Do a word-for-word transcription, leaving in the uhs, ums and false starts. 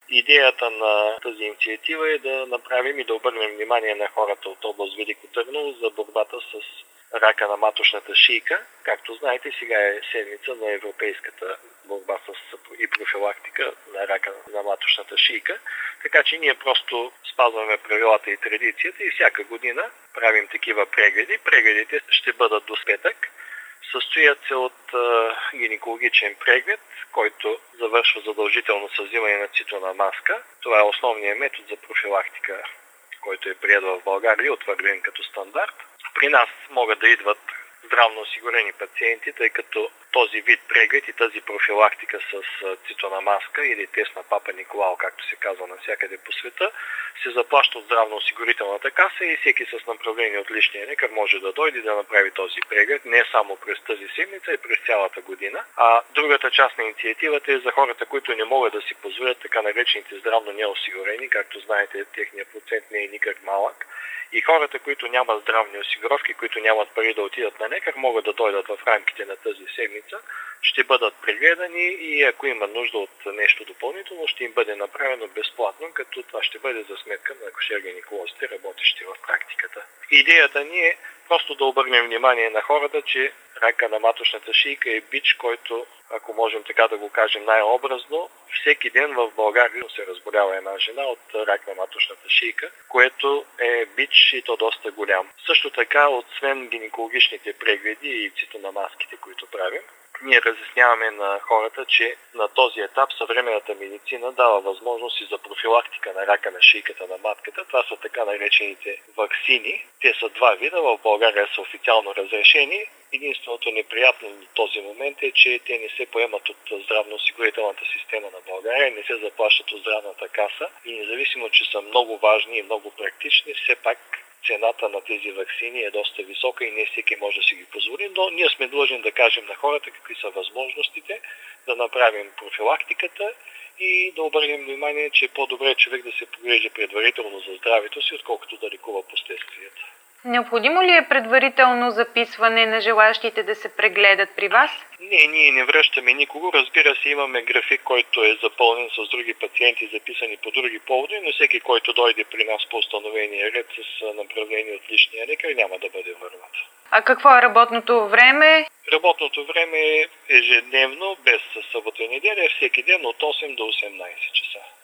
Идеята на тази инициатива е да направим и да обърнем внимание на хората от област Велико Търново за борбата с рака на маточната шийка. Както знаете, сега е седмица на европейската борба с и профилактика на рака на маточната шийка. Така че ние просто спазваме правилата и традицията и всяка година правим такива прегледи. Прегледите ще бъдат до петък. Състоят се от а, гинекологичен преглед, който завършва задължително с взимане на цитона маска. Това е основният метод за профилактика, който е приет в България и утвърден като стандарт. При нас могат да идват здравно осигурени пациенти, тъй като този вид преглед и тази профилактика с цитона маска или тест на Папа Николао, както се казва навсякъде по света, се заплаща от здравноосигурителната каса и всеки с направление от личния лекар може да дойде да направи този преглед не само през тази седмица, и през цялата година. А другата част на инициативата е за хората, които не могат да си позволят, така наречените здравно неосигурени, както знаете, техният процент не е никак малък. И хората, които нямат здравни осигуровки, които нямат пари да отидат на лекар, могат да дойдат в рамките на тази седмица, ще бъдат прегледани и ако има нужда от нещо допълнително, ще им бъде направено безплатно, като това ще бъде за сметка на акушер-гинеколозите, работещи в практиката. Идеята ни е просто да обърнем внимание на хората, че рака на маточната шийка е бич, който, ако можем така да го кажем най-образно, всеки ден в България се разболява една жена от рак на маточната шийка, което е бич и то доста голям. Също така, освен гинекологичните прегледи и цитономаските, които правим, ние разясняваме на хората, че на този етап съвременната медицина дава възможност и за профилактика на рака на шийката на матката. Това са така наречените ваксини. Те са два вида, в България са официално разрешени. Единственото неприятно до този момент е, че те не се поемат от здравноосигурителната система на България, не се заплащат от здравната каса и независимо, че са много важни и много практични, все пак цената на тези ваксини е доста висока и не всеки може да си ги позволи, но ние сме длъжни да кажем на хората какви са възможностите, да направим профилактиката и да обърнем внимание, че е по-добре човек да се погрижи предварително за здравето си, отколкото да лекува последствията. Необходимо ли е предварително записване на желащите да се прегледат при вас? Не, ние не връщаме никого. Разбира се, имаме график, който е запълнен с други пациенти, записани по други поводи, но всеки, който дойде при нас по установения ред с направление от личния лекар, няма да бъде върнат. А какво е работното време? Работното време е ежедневно, без събота и неделя, всеки ден от осем до осемнайсет часа.